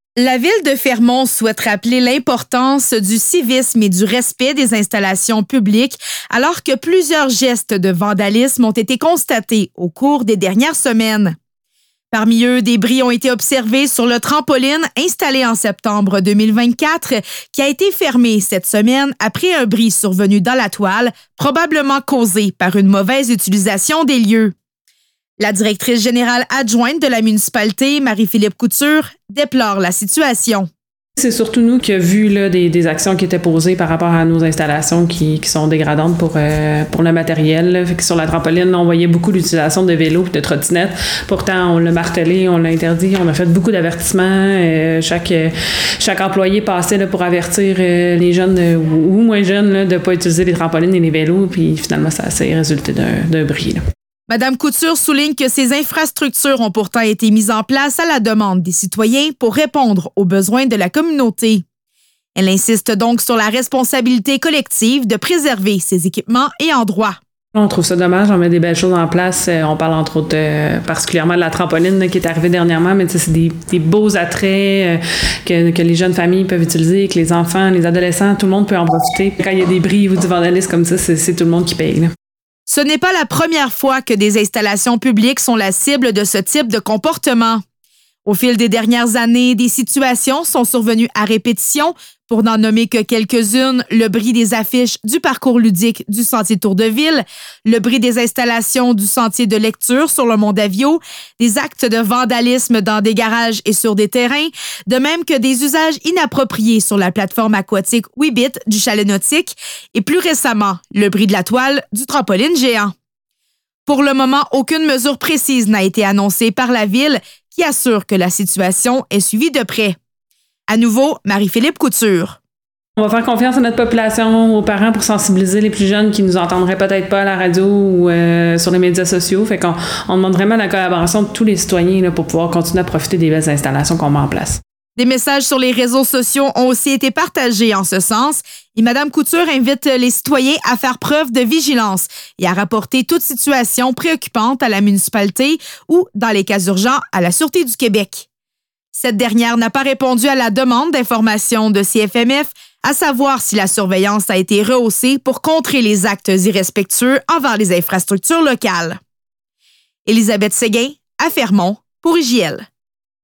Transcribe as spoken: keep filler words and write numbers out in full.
La ville de Fermont souhaite rappeler l'importance du civisme et du respect des installations publiques alors que plusieurs gestes de vandalisme ont été constatés au cours des dernières semaines. Parmi eux, des bris ont été observés sur le trampoline installé en septembre deux mille vingt-quatre qui a été fermé cette semaine après un bris survenu dans la toile, probablement causé par une mauvaise utilisation des lieux. La directrice générale adjointe de la municipalité, Marie-Philippe Couture, déplore la situation. C'est surtout nous qui avons vu là, des, des actions qui étaient posées par rapport à nos installations qui, qui sont dégradantes pour, euh, pour le matériel. Là. Fait que sur la trampoline, on voyait beaucoup l'utilisation de vélos et de trottinettes. Pourtant, on l'a martelé, on l'a interdit, on a fait beaucoup d'avertissements. Euh, chaque, chaque employé passait là, pour avertir euh, les jeunes euh, ou, ou moins jeunes là, de ne pas utiliser les trampolines et les vélos. Puis finalement, ça, ça a résulté d'un, d'un bris. Là. Madame Couture souligne que ces infrastructures ont pourtant été mises en place à la demande des citoyens pour répondre aux besoins de la communauté. Elle insiste donc sur la responsabilité collective de préserver ces équipements et endroits. On trouve ça dommage, on met des belles choses en place. On parle entre autres euh, particulièrement de la trampoline là, qui est arrivée dernièrement, mais c'est des, des beaux attraits euh, que, que les jeunes familles peuvent utiliser, que les enfants, les adolescents, tout le monde peut en profiter. Quand il y a des bris ou du vandalisme comme ça, c'est, c'est tout le monde qui paye. Là. Ce n'est pas la première fois que des installations publiques sont la cible de ce type de comportement. Au fil des dernières années, des situations sont survenues à répétition. Pour n'en nommer que quelques-unes, le bris des affiches du parcours ludique du Sentier Tour de Ville, le bris des installations du Sentier de lecture sur le Mont-Davio, des actes de vandalisme dans des garages et sur des terrains, de même que des usages inappropriés sur la plateforme aquatique Weebit du chalet nautique et plus récemment, le bris de la toile du trampoline géant. Pour le moment, aucune mesure précise n'a été annoncée par la Ville qui assure que la situation est suivie de près. À nouveau, Marie-Philippe Couture. On va faire confiance à notre population, aux parents pour sensibiliser les plus jeunes qui nous entendraient peut-être pas à la radio ou euh, sur les médias sociaux. Fait qu'on on demande vraiment la collaboration de tous les citoyens là, pour pouvoir continuer à profiter des belles installations qu'on met en place. Des messages sur les réseaux sociaux ont aussi été partagés en ce sens et Mme Couture invite les citoyens à faire preuve de vigilance et à rapporter toute situation préoccupante à la municipalité ou, dans les cas urgents, à la Sûreté du Québec. Cette dernière n'a pas répondu à la demande d'information de C F M F, à savoir si la surveillance a été rehaussée pour contrer les actes irrespectueux envers les infrastructures locales. Élisabeth Séguin, à Fermont, pour I J L.